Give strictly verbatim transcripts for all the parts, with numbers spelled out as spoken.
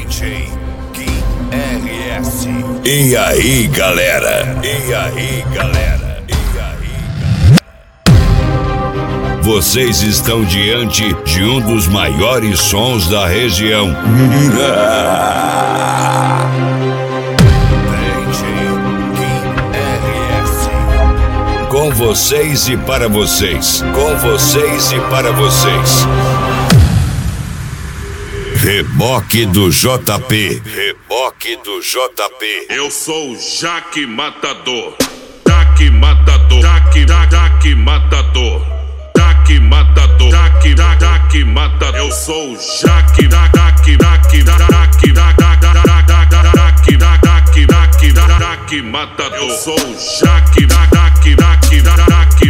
D J Gui R S. E aí, galera? E aí, galera? E aí, galera? Vocês estão diante de um dos maiores sons da região. Com vocês e para vocês. Com vocês e para vocês. Reboque do J P. Reboque do J P. Eu sou o Jaque Matador. Jaque Matador. Jaque, Jaque Matador. Jaque Matador. Jaque, Jaque Matador. Eu sou o Jaque, Jaque, Jaque, Jaque, Jaque, Jaque, Jaque, Jaque, Jaque Matador. Eu sou o Jaque, Jaque, Jaque, Jaque, Jaque,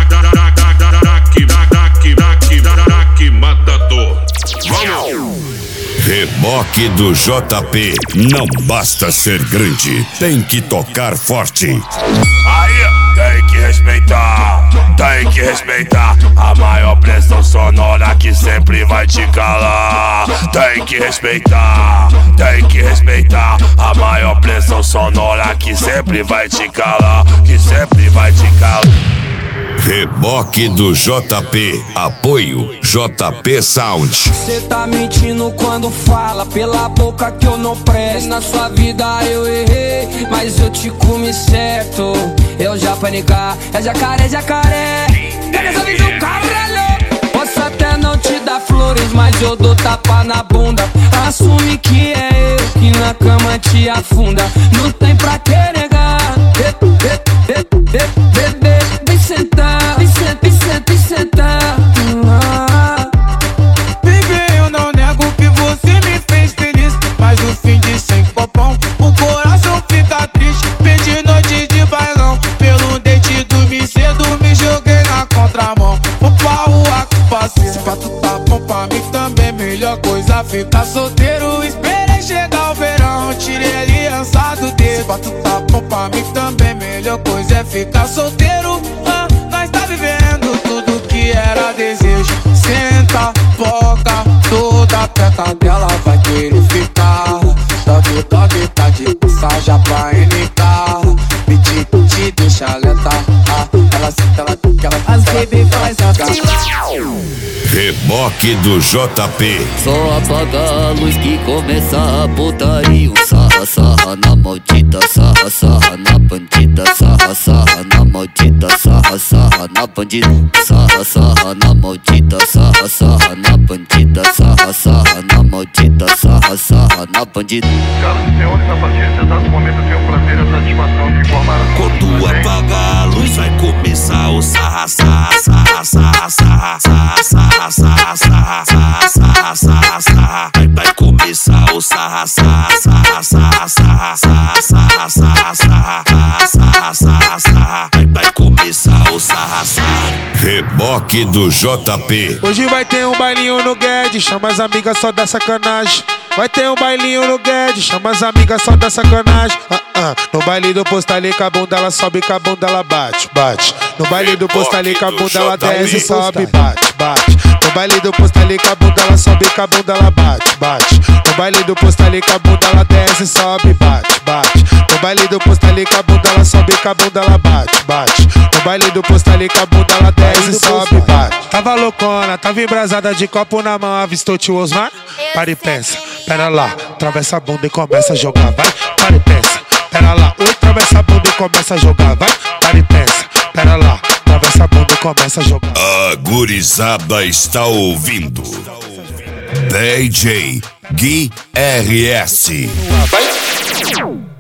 Jaque, Jaque, Jaque Matador. Vamos! Reboque do J P. Não basta ser grande, tem que tocar forte. Aí, tem que respeitar, tem que respeitar a maior pressão sonora que sempre vai te calar. Tem que respeitar, tem que respeitar a maior pressão sonora que sempre vai te calar, que sempre vai te calar. Reboque do J P. Apoio J P Sound. Cê tá mentindo quando fala pela boca que eu não presto. Na sua vida eu errei, mas eu te comi certo. Eu já panicar, é jacaré, jacaré. Pega essa visão, caralho. Posso até não te dar flores, mas eu dou tapa na bunda. Assume que é eu que na cama te afunda. Não tem pra que negar. Bebê, vem sentar, vem sentar, vem sentar, vem sentar. Baby, eu não nego que você me fez feliz, mas no fim de sem popão o coração fica triste. Perdi noite de bailão, pelo dente dormi cedo, me joguei na contramão. Vou pra rua que passei, se pra tu tá bom pra mim também, melhor coisa ficar solteiro. Esperei chegar o verão, tirei a aliança do dedo. Se pra tu tá bom pra mim também, melhor coisa é ficar solteiro. Ah, nós tá vivendo tudo que era desejo. Senta, boca, toda perto dela vai querer ficar. Toque, toque, tá de passagem pra N K. Me te, te deixa lenta. Ah, ela senta, ela toca, ela As baby faz assim. Reboque do J P. Só apaga a luz que começa a putaria. Sarra, sarra na maldita, sarra, sarra na bandida. Sarra, sarra na maldita, sarra, sarra na bandida. Sarra, sarra na maldita, sarra, sarra na bandida. Sarra, sarra na maldita, sarra, sarra na bandida. Caros e senhores, a partir desse exato momento eu tenho o prazer e a satisfação de informar. Quando apagar a luz vai começar o sarra, sarra, sarra, sarra, sarra, sarra, sarra, sarra, sarra, sarra, sarra, sarra. Vai, vai começar o sarra, sarra, sarra, sarra, sarra, sarra, sarra, sarra, sarra, sarra, sarra, sarra. Vai, vai começar o sarra, sarra. Reboque do J P. Hoje vai ter um bailinho no Guedes, chama as amigas só da sacanagem. Vai ter um bailinho no Guedes, chama as amigas só da sacanagem. Ah, ah. No baile do postali, com a bunda ela sobe, com a bunda ela bate, bate. No baile do postali, com a bunda ela desce, sobe, bate, bate. No baile do postali, com a bunda ela sobe, com a bunda ela bate, bate. No baile do postali, com a bunda ela desce, sobe, bate, bate. No baile do postali, com a bunda ela sobe, com a bunda ela bate, bate. No baile do postali, com a bunda ela desce, sobe, bate. Tava loucona, tava embrasada de copo na mão, avistou tio Osmar? Para e pensa, pera lá, atravessa a bunda e começa a jogar, vai. Para e pensa, pera lá, oi, atravessa a bunda e começa a jogar, vai. Para e pensa, pera lá, atravessa a bunda e começa a jogar. A gurizada está ouvindo D J Gui R S. Vai.